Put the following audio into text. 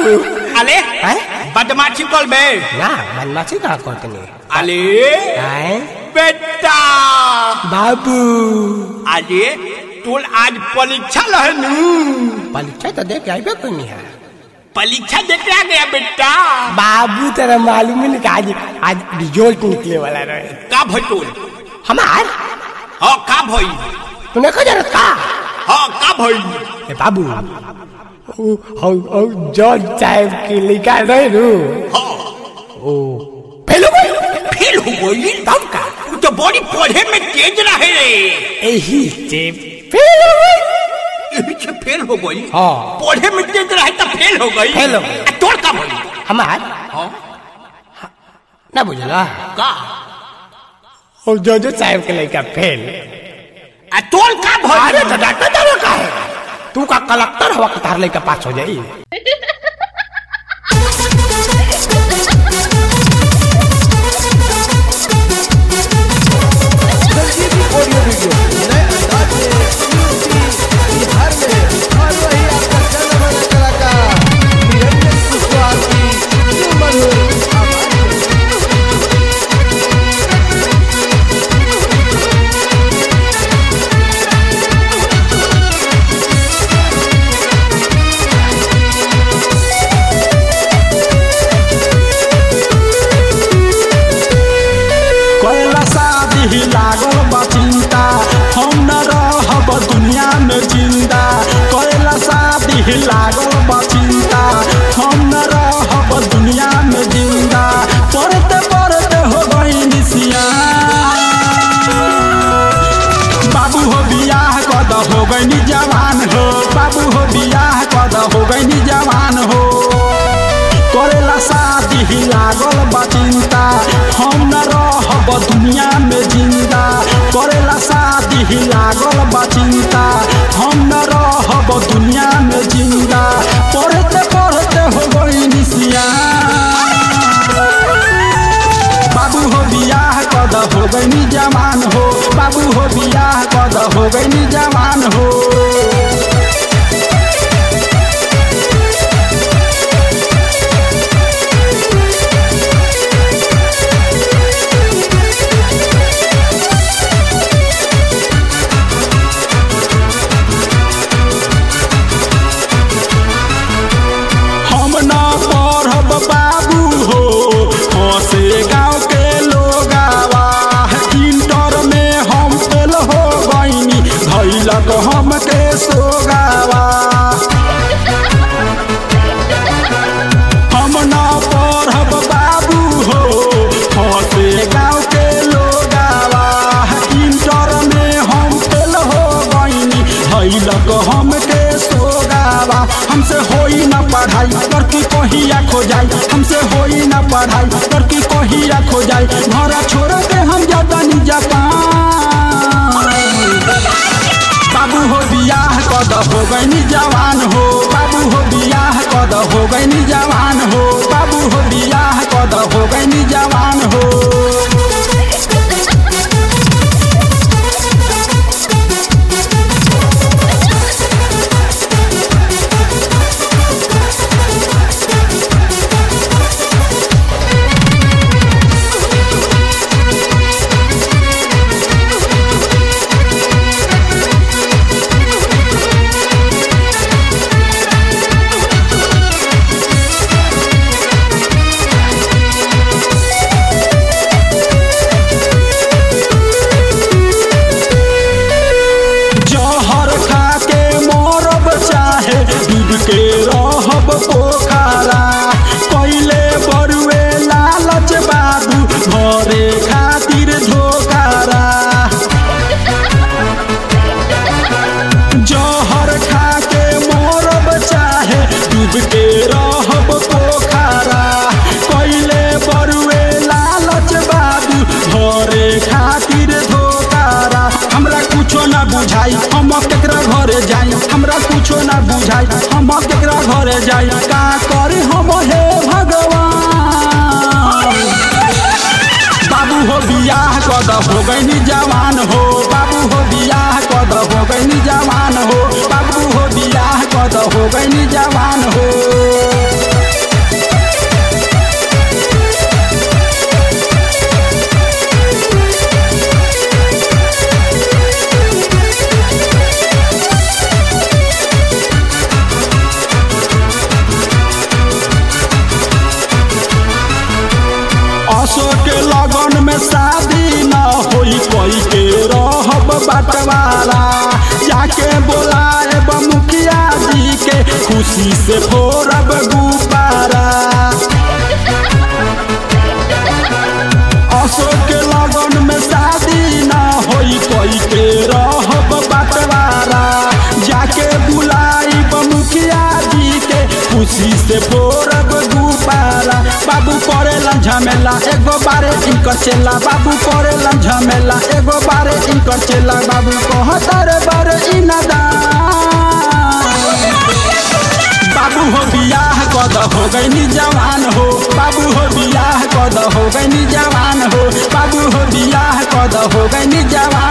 अले बदमाशी कर बे ना बदमाशी का करते नहीं अले हैं बेटा बाबू अरे तू आज परीक्षा लहनू परीक्षा तो देख आइबे कोई नहीं है परीक्षा देते आ गया बेटा बाबू तेरा मालूम ही नहीं कि आज रिजल्ट निकले वाला रहे का भाई तू हमार हाँ का भाई तूने कहा जरूरत का हाँ का भाई बाबू जॉर्ज साहब की लिखा रहे रू हाँ ओ फेल हो गई तब का तो बड़ी पढ़े में तेज रहे रे यही से फेल हो गई यही से फेल हो गई हाँ पढ़े में तेज रहे तो फेल हो गई फेल हो तोड़ का भाई हमार हाँ ना बुझला का और जॉर्ज साहब के लिखा फेल तोड़ का भाई अरे तो डॉक्टर दावा का है तू का कलेक्टर हवा तार लेके पास हो जाई ऑडियो वीडियो नए अंदाज में बिहार में और वही आपका जनमन कलाकार निरंजन कुशवाहा की मधुर आवाज लागल बा चिंता हम न रहब दुनिया में जिंदा करेला शादी लागल बा चिंता हम न रहब दुनिया में जिंदा पढ़ते पढ़ते हो गई निसिया बाबू हो बियाह कद हो गई जवान हो बाबू हो बियाह कद हो गई जवान हो करेला शादी लागल बा चिंता हम न रहब दुनिया में जिंदा करेला शादी लागल बा चिंता हम न रहब दुनिया में जिंदा पढ़ते पढ़ते हो गई निसिया बाबू हो बियाह कद हो गई जवान हो बाबू हो बियाह कद हो गई जवान हो हम के सोगावा हम न पढ़ब बाबू हो हंसे गाँव के लोगावा इंटर में हम फेल हो गईनी हैलक हम के सोगावा हमसे होई न पढ़ाई करके कहिया खो जाई हमसे होई न पढ़ाई करके कहिया खो जाई घर छोड़ के हम जाता नहीं बाबू हो बियाह कद हो गई जवान हो बाबू हो बियाह कद हो गई जवान हो बाबू हो बियाह कद हो गई जवान हो के रहब पोखरा पहले बरुए लालच बाबू घरे खातिर धोखारा जहर खा के मरब चाहे डूब के रहब पोखरा पहले बरुए लालच बाबू घरे खातिर धोखारा हमरा कुछो न बुझाई हम केकरा घरे जाई हमरा कुछो न बुझाई हम केकरा घरे जाई का करे हम हे भगवान बाबू हो बियाह कद हो गई जवान हो बाबू हो बियाह कद हो गई जवान हो बाबू हो बियाह कद हो गई जवान हो खुशी से फोड़ब गुब्बारा। अशोक के लगन में शादी ना होई कोई के रहब बटवारा। जाके बुलाई मुखिया जी के खुशी से फोड़ब गुब्बारा। बाबू करेलन झमेला एगो बारे इनकर चेला। बाबू करेलन झमेला एगो बारे इनकर चेला। बाबू कहतर बारे बाबू हो बियाह कद हो गई जवान हो। बाबू हो बियाह कद हो गई जवान हो। बाबू हो बियाह कद हो गई जवान।